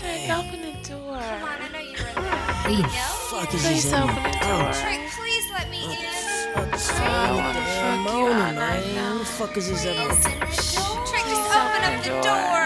Trick, open the door. Come on, I know you were there. Who the No? fuck is Please this? open the door. Trick, please let me in. I wanna fuck you all night Who now. the fuck is this? Open the door. Trick, just Please open up the door.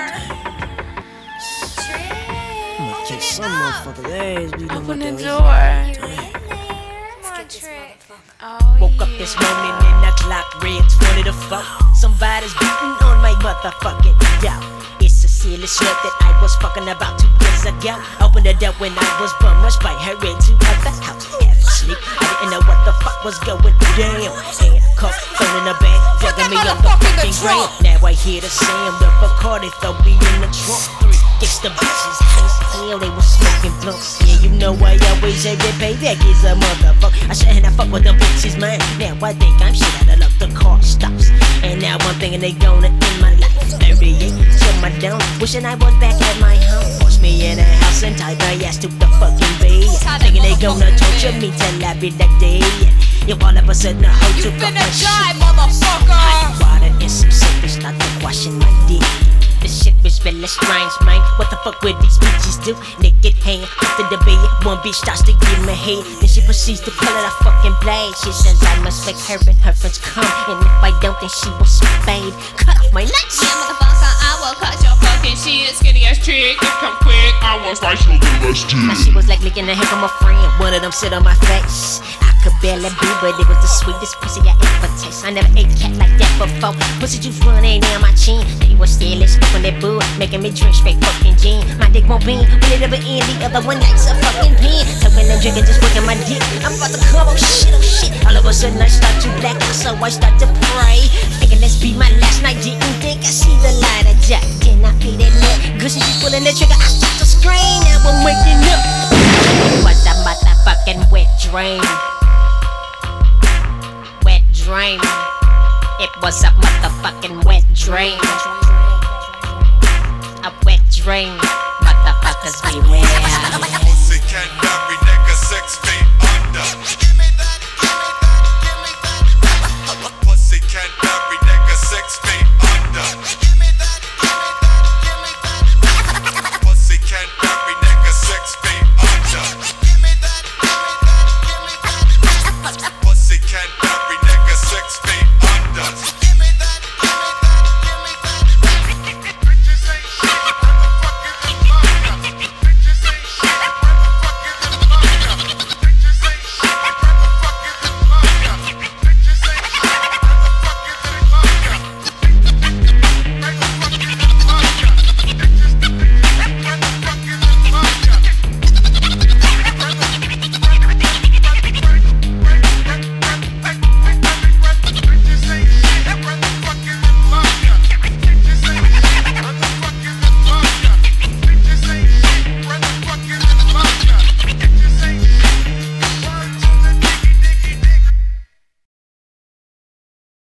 Trick, I'm gonna open kick it some up. motherfucker's ass. We don't Open the want that. door. You're in there. Come on, Trick. Oh, Woke up this morning and the clock read 20 to 4. Somebody's beating on my motherfucking door. It's a silly slut that I was fucking about 2 years ago. Opened the door when I was bum rushed by her into other house. Half asleep, I didn't know what the fuck was going down. Handcuffed, phone in the bag, dragging me up the fucking ground. Now I hear the sound of Bacardi, throw me in the trunk. 3 gangsta bitches, high as hell, they was smoking blunts. Yeah, you know I always say that payback is a motherfucker. I shouldn't have fucked with the bitches, man. Now I think I'm shit out of luck, the car stops. And now I'm thinking they gonna end my life. 38, so my down, wishing I was back at my home. Force me in a house and tie my ass to the fucking bed. Thinking they gonna torture me till I be that day. Yeah, all of a sudden the hoe took off my shit. motherfucker. Hot water and some soap and started washing my dick. This shit was really strange, man. What the fuck would these bitches do? Naked hand after the bed, one bitch starts to give me head. Then she proceeds to pull out a fucking blade. She says I must make her and her friends come, and if I don't, then she will spade. Cut off my nuts. Yeah, motherfucker, I will cut your fucking shit. Skinny ass chick, you come quick. I want spice you a little less Now she was like licking the head from a friend. One of them sit on my face. I could barely be, but it was the sweetest pussy I ever taste. I never ate cat like that before. Pussy juice running down my chin. They was still smoking that bud, making me drink straight fucking gin. My dick won't bend, will it ever end? The other one likes a fucking pen. So when I'm drinking, just working my dick. I'm about to come, oh shit, oh shit. All of a sudden I start to black out, so I start to pray. Thinking this be my last night, didn't think I see the light of Jack. Then I pay that nut, good shit, she's pulling the trigger. I start to scream, now I'm waking up. It was a motherfucking wet dream. Wet dream. It was a motherfucking wet dream. A wet dream. Motherfuckers beware. Pussy can marry nigga 6 feet under.